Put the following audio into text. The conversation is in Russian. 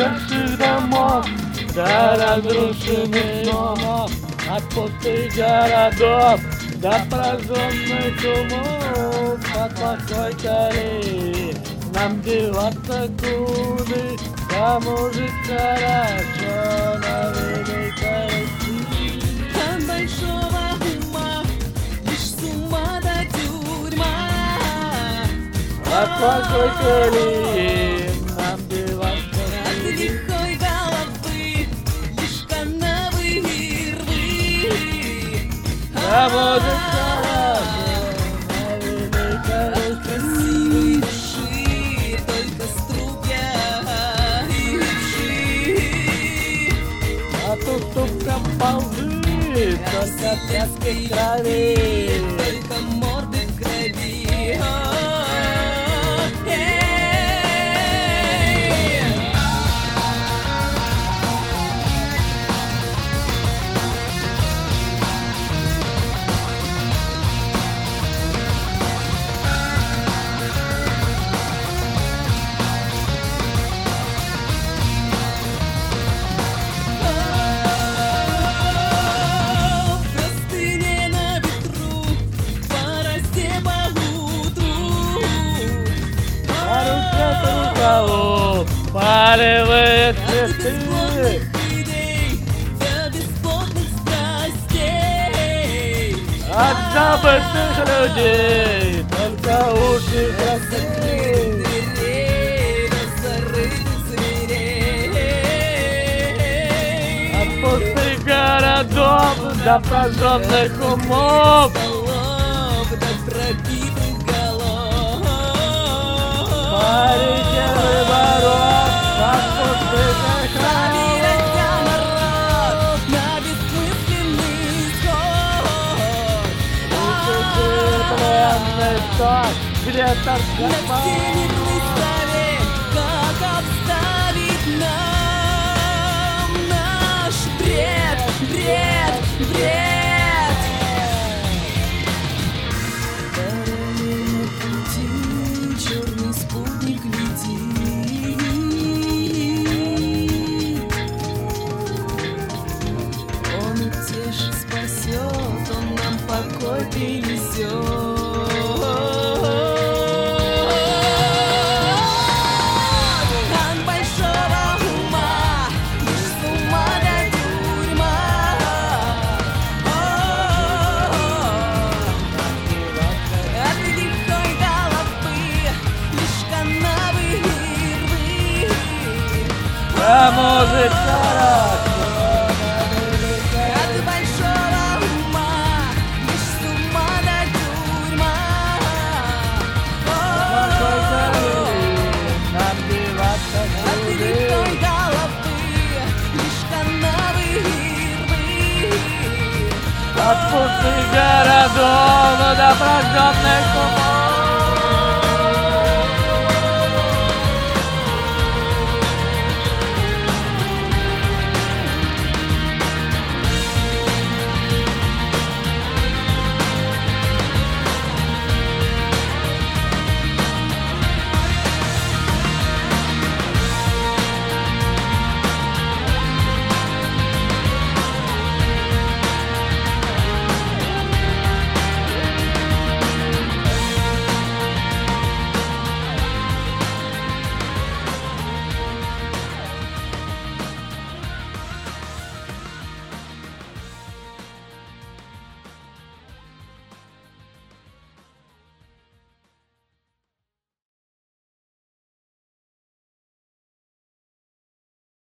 наших домов, до разрушенных снов, от пустых городов, до прожженных умов, от плохой колеи нам деваться куды, кому жить хорошо на великой России. От большого ума лишь с ума до тюрьма. От плохой колеи нам деваться От лихой головы лишь канавы и рвы. кому жить хорошо на великой России. Красивой души только струпья и вши. А тут тупка ползы, только пятки крови. Только морды в крови. В простыне на ветру, по росе по утру. А рука рукаву палевые От цветы. бесплодных идей до бесплодных страстей. От забытых людей только уши красивые. Дверей до зарытых зверей. От пустых городов до прожженных умов. Столов до пробитых голов. Парите выборов, от пустых Забирайся, экранов. народ, на бессмысленный исход. Пленный сток, где На торговал. всемирный совет, как обставить нам наш бред, бред, бред. Параллельно пути черный спутник летит. Он утешит, спасет, он нам покой принесет. От большого ума лишь с ума до тюрьма. От лихой головы лишь канавы и рвы. Кому жить хорошо на великой От большого ума лишь с ума до тюрьма. нам деваться От куды. лихой головы лишь канавы и рвы. От пустых городов до прожженных умов.